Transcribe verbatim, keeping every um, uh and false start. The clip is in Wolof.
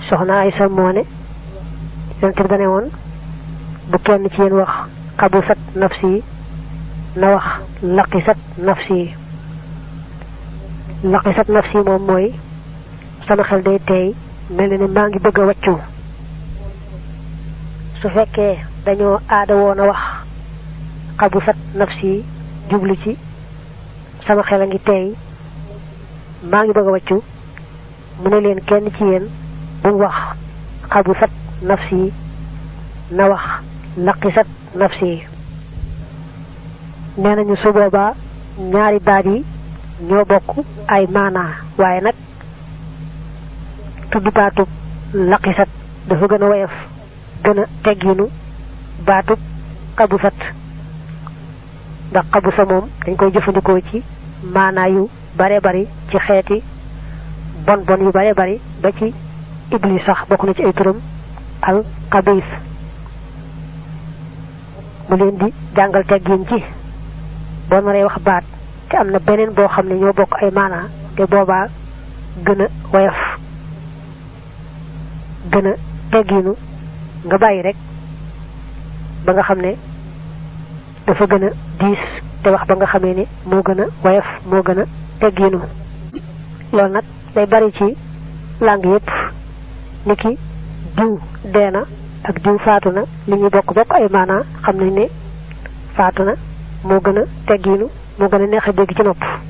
soxna Aysa moo ne yonent bi dane woon bu kenn ci yéen wax xabusat nafsi na wax laqisat nafsi laqisat nafsi moom mooy sama xel day teey mel ne maa ngi bëgg a wàccu su fekkee dañoo aada woon a wax xabusat nafsi jublu ci sama xel a ngi teey maa ngi bëgg a wàccu mu ne leen kenn ci yéen bu wax xabusat nafsi na wax laqisat nafsi nee nañu su boobaa ñaari baat yi ñoo bokk ay maanaa waaye nag tudd baatub laqisat dafa gën a woyof gën a tegginu baatub xabusat ndax xabusa moom dañ koy jëfandikoo ci maanaa yu bare bari ci xeeti bon bon yu bare bari ba ci iblis sax bokk na ci ay turam al xabis mu leen di jàngal teggin ci boo naree wax baat te am na beneen boo xam ne ñoo bokk ay maanaa te boobaa gën a woyof gën a tegginu nga bàyyi rek ba nga xam ne dafa gën a diis te wax ba nga xamee ne moo gën a woyof moo gën a tegginu loolu nag day bari ci langue yépp niki diw deena ak diw faatu na li ñu bokk bokk ay maanaa xam nañ ne faatu na moo gën a tegginu moo gën a neex a dégg ci nopp